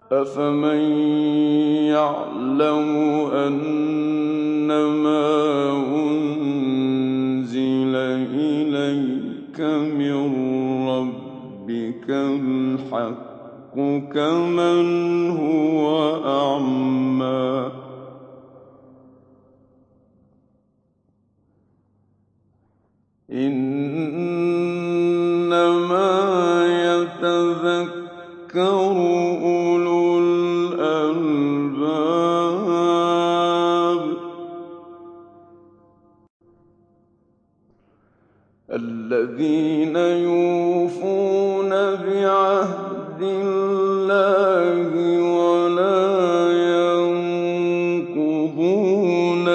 أفمن يعلم أنما أنزل إليك من ربك الحق كمن هو أعمى إنما يتذكر أولو الألباب الذين يوفون بعهد الله ولا ينقضون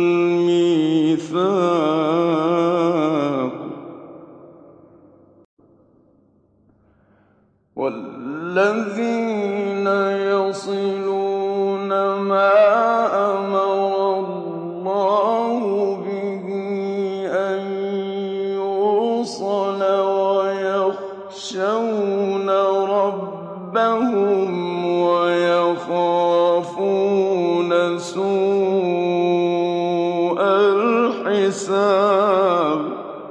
الميثاق والذين يصلون ما أمر الله به أن يوصل ويخشون ربهم ويخافون سوء الحساب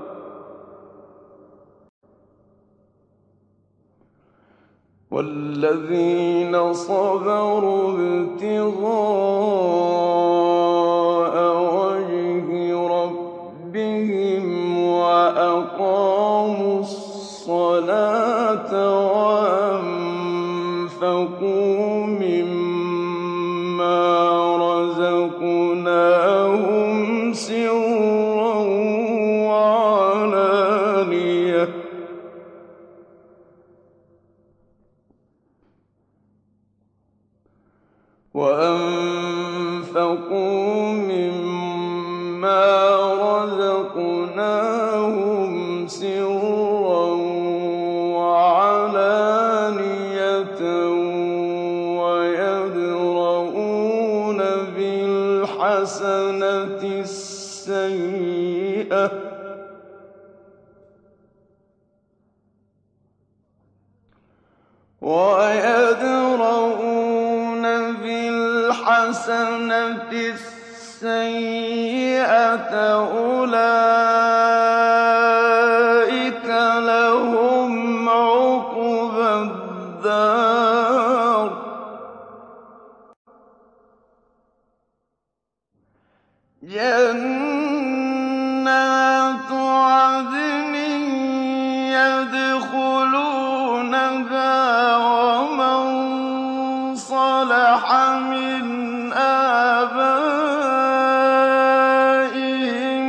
والذين صبروا ابتغاء وجه ربهم وأقاموا الصلاة وأنفقوا مما رزقناهم سرا وعلانية ويدرؤون بالحسنة السيئة أولئك لهم عقبى الدار جنات عدن يدخلونها ومن صلح من آبائهم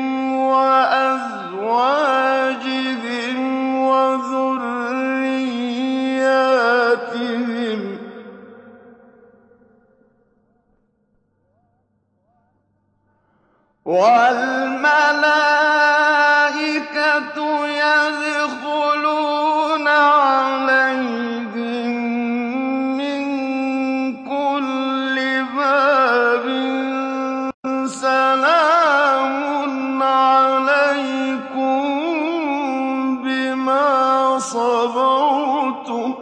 وأزواجهم وذرياتهم والملائكة يدخلون عليهم من كل باب سلام عليكم بما صبرتم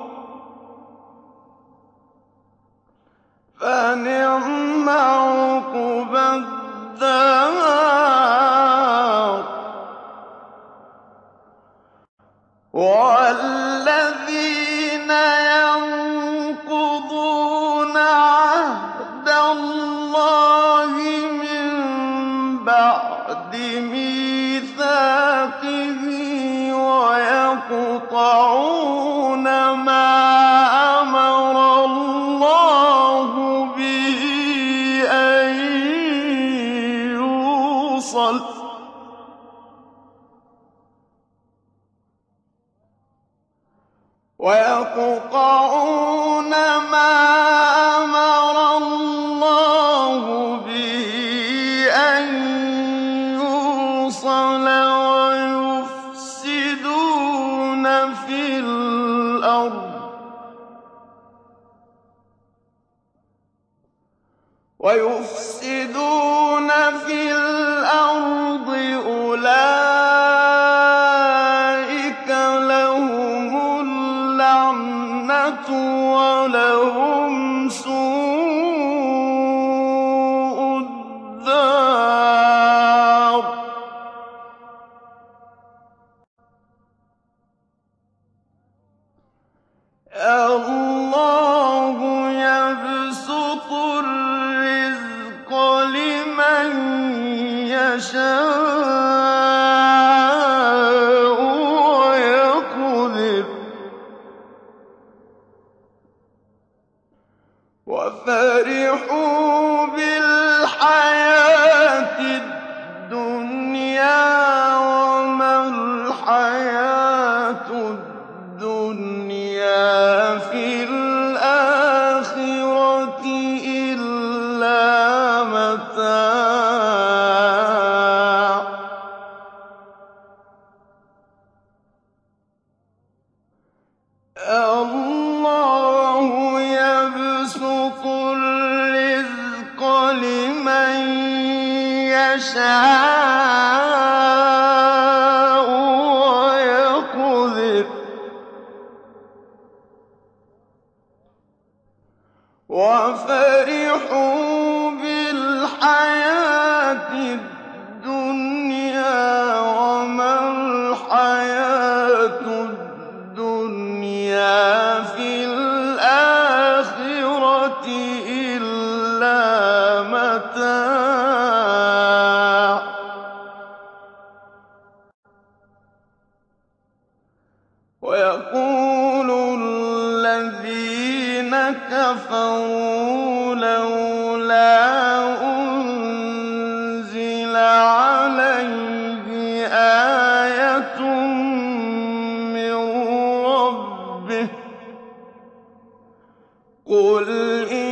فنعم عقبى الدار والذين ينقضون عهد الله من بعد ميثاقه ويقطعون ما أمر الله به أن يوصل ويقطعون ما أمر الله به أن يوصل ويفسدون في الأرض أولئك لهم اللعنة ولهم وَفَرِحُوا بِالْحَيَاةِ الدُّنْيَا وَمَا الْحَيَاةُ الدُّنْيَا فِي الْآخِرَةِ إِلَّا مَتَاعٌ ۖ اللَّهُ يَبْسُطُ الرِّزْقَ لِمَن يَشَاءُ وَيَقْدِرُ ۚ وَفَرِحُوا بِالْحَيَاةِ الدُّنْيَا وَمَا الْحَيَاةُ الدُّنْيَا فِي الْآخِرَةِ إِلَّا مَتَاعٌ ۖ وَيَقُولُ الَّذِينَ كَفَرُوا لَوْلَا أُنزِلَ عَلَيْهِ آيَةٌ مِّن رَّبِّهِ ۗ قُلْ